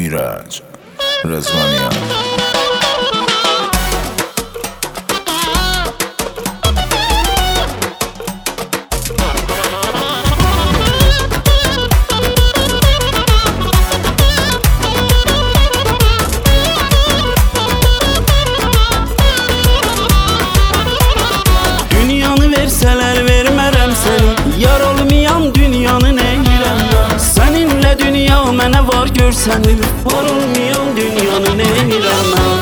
ایرج رضوانیان. Dünyanı verseler vermərəm səni, yar olmayan dünyanı neyirəm mən? Səninlə dünya mənə var görsənir, var olmayan dünyanı neyirəm mən?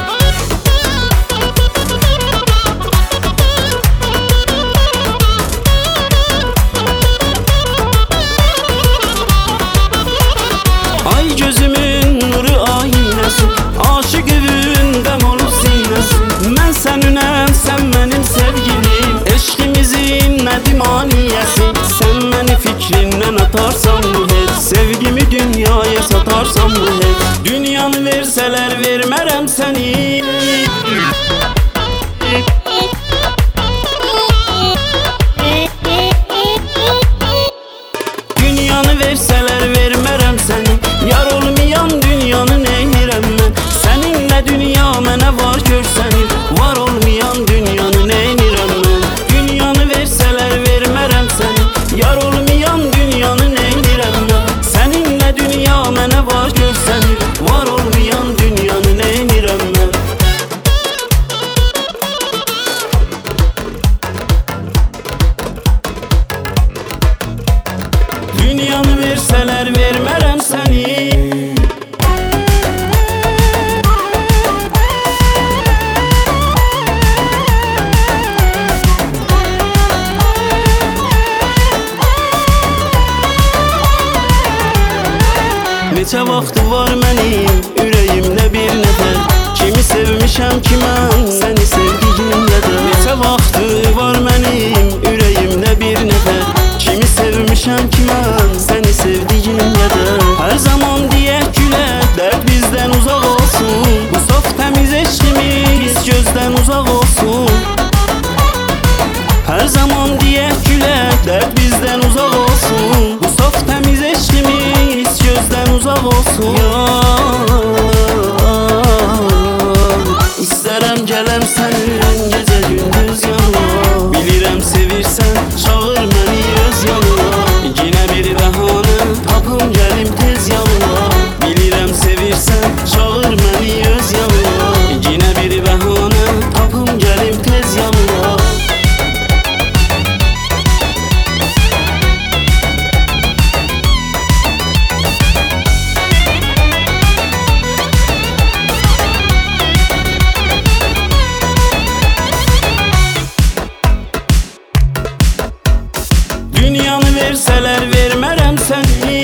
Ay gözümün nuru aynəsi, aşıq evindəm olub sinəsi. Mən sənünəm, sən mənim sevgilim, eşqimizin nədir maniyəsi? Sən məni fikrindən atarsan bu heç, sevgimi dünyaya satarsan bu heç. Dünyanı versələr vermərəm səni. Dünyanı versələr vermərəm səni, yar olmayan dünyanı neyirəm mən? Səninlə dünya mənə var görsənir, var olmayan dünyanı neyirəm mən? Dünyanı versələr vermərəm səni, yar olmayan dünyanı neyirəm mən? Səninlə dünya mənə var görsənir, var olmayan dünyanı neyirəm mən? Dünyanı versələr vermərəm səni. Neçə vaxtı var mənim ürəyimdə bir nəfər, kimi sevmişəm ki mən səni sevdiyim qədər. Neçə vaxtı var mənim ürəyimdə bir nəfər, kimi sevmişəm ki mən səni sevdiyim qədər. Hər zaman deyək gülək, dərd bizdən uzaq olsun, bu saf təmiz eşqimiz gözdən uzaq olsun. Hər zaman deyək gülək, dərd bizdən uzaq olsun, bu saf təmiz eşqimiz gözdən uzaq olsun. İstərəm gələm sənin gecə gündüz yanına, bilirəm sevirsən çağır məni öz yanına. Yenə bir bəhanə tapım gəlim tez yanına, bilirəm sevirsən çağır məni öz yanına. Yenə bir bəhanə tapım gəlim tez yanına. Dünyanı versələr vermərəm səni.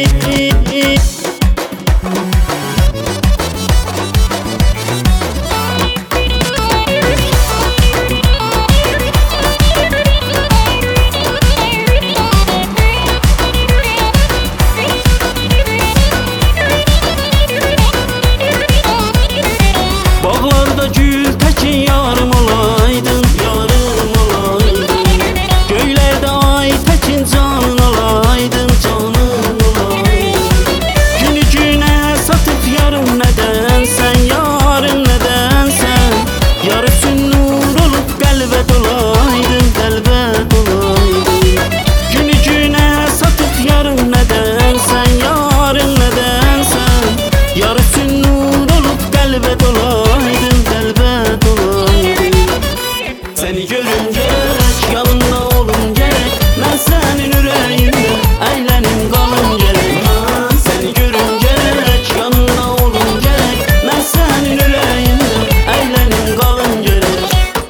Bağlarda gül təkin yarım olaydın, yarım olaydın. Göylərdə ay təkin canın olaydın, canın olaydın. Günü günə satıb yarım nədənsən, yarım nədənsən. Yar üçün nur olub qəlbə dolaydın, qəlbə dolaydın. Günü günə satıb yarım nədənsən, yarım nədənsən. Yar üçün nur olub qəlbə dolaydın, qəlbə dolaydın. Səni görüm gərək, yanımda olum gərək, mən sənin ürəyində əylənim qalım gərək. Səni görüm gərək, yanımda olum gərək, mən sənin ürəyində əylənim qalım gərək.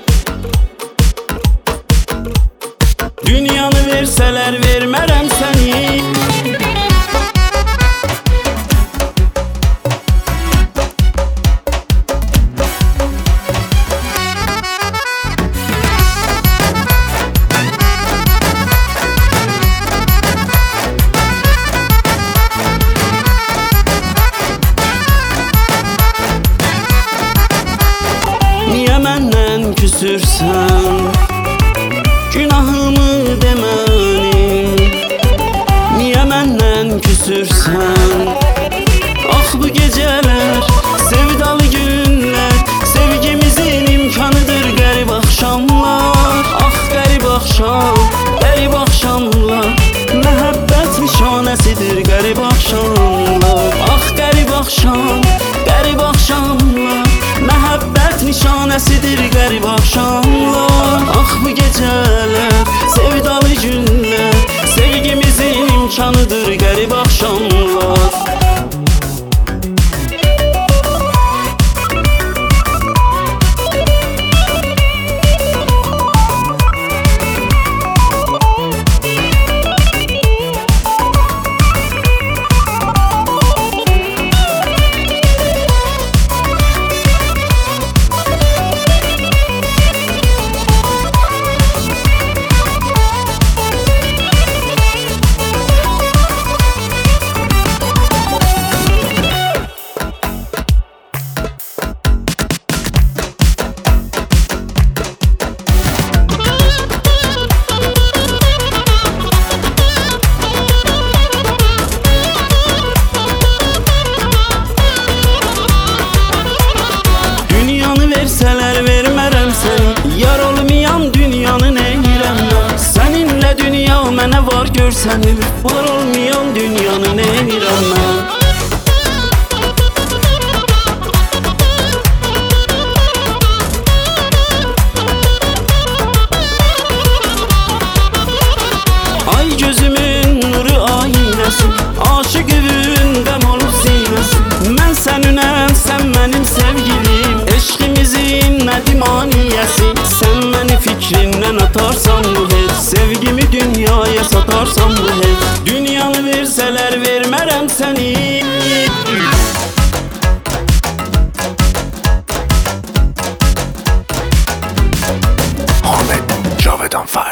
Dünyanı versələr vermərəm səni. Niyə məndən küsürsən, günahımı demənim? Niyə məndən küsürsən? Ah bu gecələr dünya mənə var görsənir. Var olmayan dünyanı nə edirəm mən? Ay gözümün nuru aynəsi, aşık övündəm olub sinəsi. Mən səninəm, sən mənim sevgilim, eşqimizin nədimaniyəsi. Sən məni fikrindən atarsan bu heç, sevgimi dünyaya satarsan bu heç. Dünyanı versələr vermərəm səni. Ahmet Cavedan Far.